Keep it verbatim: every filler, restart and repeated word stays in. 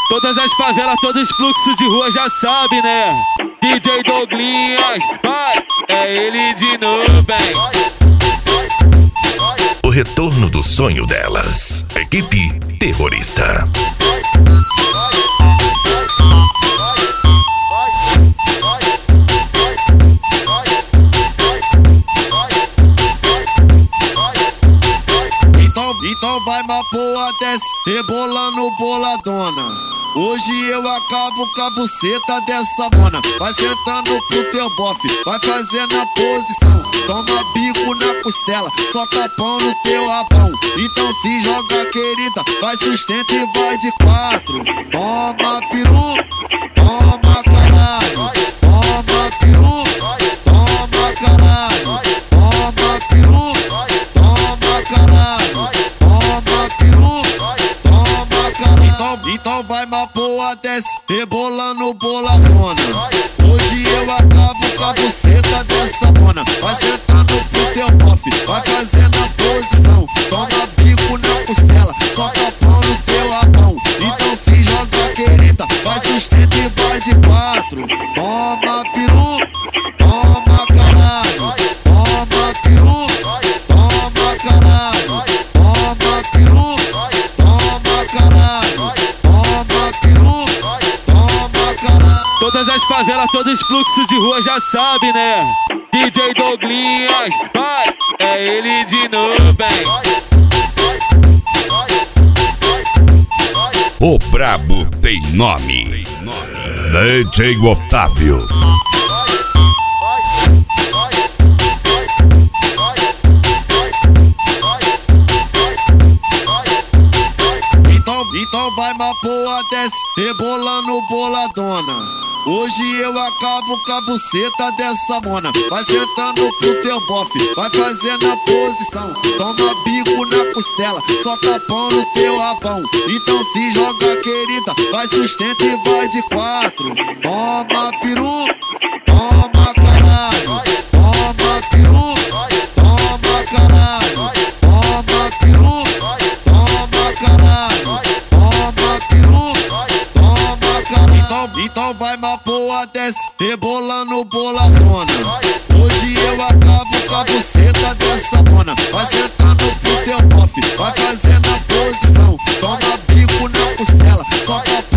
Todas as favelas, todos os fluxos de rua já sabe, né? D J Douglinhas, vai, é ele de novo, hein? O retorno do sonho delas. Equipe Terrorista. Então, então vai uma boa, desce, rebolando boladona. Hoje eu acabo com a buceta dessa mona. Vai sentando pro teu bofe, vai fazendo a posição. Toma bico na costela, só tapão no teu rabão. Então se joga, querida, vai sustenta e vai de quatro. Toma peru, toma caralho. Toma peru, toma caralho. Toma peru, toma caralho. Toma peru, toma caralho. Então, então vai uma boa, desce, rebolando boladona. Hoje eu acabo com a buceta dessa mona. Vai sentando pro teu bofe, vai fazendo a posição. Toma bico na costela, só tapão no teu rabão. Então se joga, querida, vai sustenta e vai de quatro. Toma peru, toma caralho. Toma peru, toma caralho. Toma peru, toma caralho. Toma peru, toma caralho. Todas as favelas, todos os fluxos de rua já sabe, né? D J Douglinhas, vai, é ele de novo, hein? O brabo tem nome. D J Otávio. Então, então vai uma boa, desce, rebolando boladona. Hoje eu acabo com a buceta dessa mona. Vai sentando pro teu bofe, vai fazendo a posição. Toma bico na costela, só tapão no teu rabão. Então se joga, querida, vai sustenta e vai de quatro. Toma peru, toma caralho. Toma peru, toma caralho. Toma peru, toma caralho. Toma peru, toma caralho. Então, então vai uma boa, desce, rebolando boladona. Hoje eu acabo com a buceta dessa mona. Vai sentando pro teu bofe, vai fazendo a posição. Toma bico na costela, só tapão